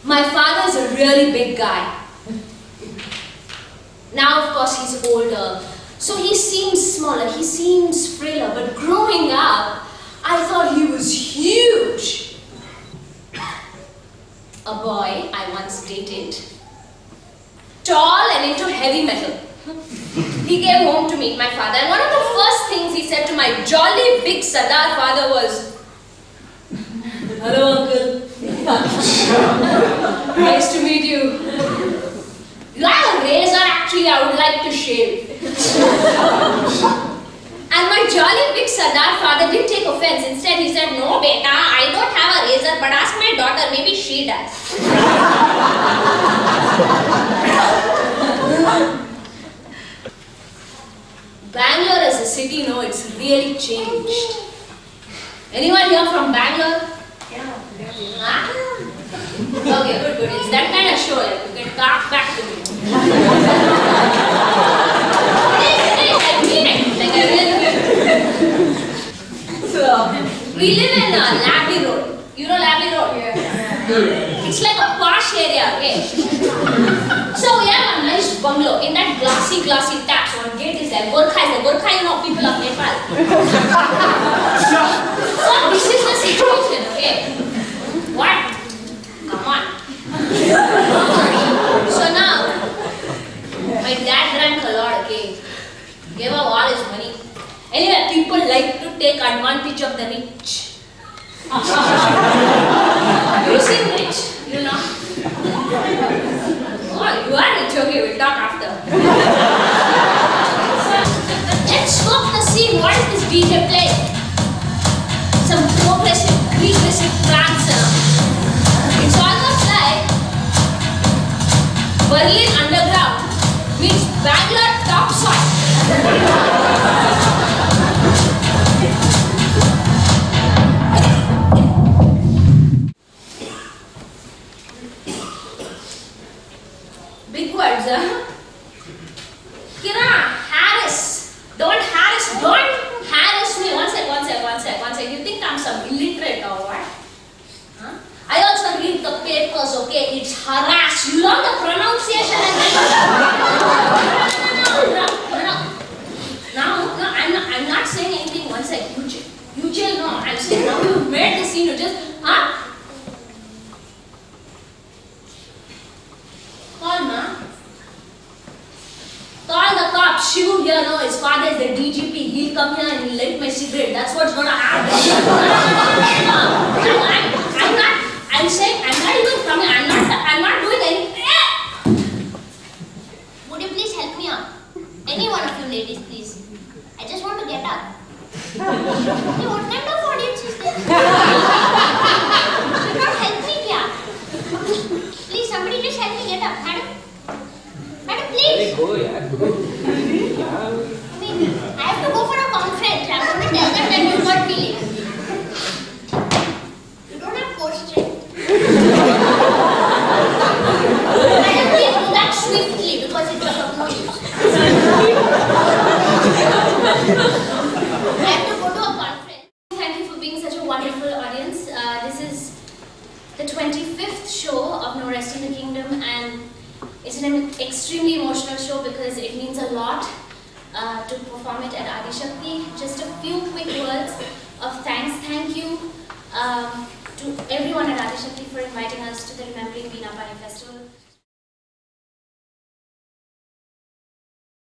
My father is a really big guy. Now, of course, he's older, so he seems smaller, he seems frailer, but growing up, I thought he was huge. A boy I once dated, tall and into heavy metal. He came home to meet my father, and one of the first things he said to my jolly big Sardar father was, "Hello, uncle. Nice to meet you. You have a razor? Actually, I would like to shave." And my jolly big Sardar father didn't take offense. Instead, he said, "No, beta, I don't have a razor, but ask my daughter, maybe she does." Bangalore as a city, no, it's really changed. Anyone here from Bangalore? Yeah. Huh? Okay, good. It's that kind of show, like, you can talk back to me. I mean it. Like, I really do. So, we live in Labby Road. You know Labby Road? Yeah. It's like a posh area, okay? So, we have a nice bungalow. In that glassy taps, one gate is there. Gorkha is there. Gorkha, you know, people of Nepal. So, this is the situation, okay? What? Come on. So now, my dad drank a lot, okay? Gave up all his money. Anyway, people like to take advantage of the rich. You seem rich, you know? Oh, you are rich, okay, we'll talk after. Let's scope the scene. What is this DJ playing? Some progressive, regressive trance. It's almost like Berlin Underground meets Bangalore Topsoil. Big words, huh? Kira, Harris. Don't harass me. One sec. You think I'm some illiterate or what? Huh? I also read the papers, okay? It's harass. You learn the pronunciation and then... No, I'm not saying anything. One sec. You chill, no. I'm saying now you've made the scene. You just... Huh? Call, ma. Call the cops. Shivu here, no. His father is the DGP. He'll come here and he'll light my cigarette. That's what's gonna happen. No. I'm saying I'm not even coming. I'm not doing anything. Would you please help me out? Any one of you ladies, please. I just want to get up. Hey, what kind of audience is this? You can't help me, yeah. Please, somebody just help me get up. Madam, please. Go, yeah. Go. I mean, I have to go for a conference. I'm going to tell them that you got feeling. You don't have core strength. Madam, please do that swiftly because it was of no use. I have to go to a conference. Thank you for being such a wonderful audience. This is the 25th show of No Rest in the Kingdom, and it's an extremely emotional show because it means a lot to perform it at Adi Shakti. Just a few quick words of thanks. Thank you to everyone at Adi Shakti for inviting us to the Remembering Veena Pani Festival.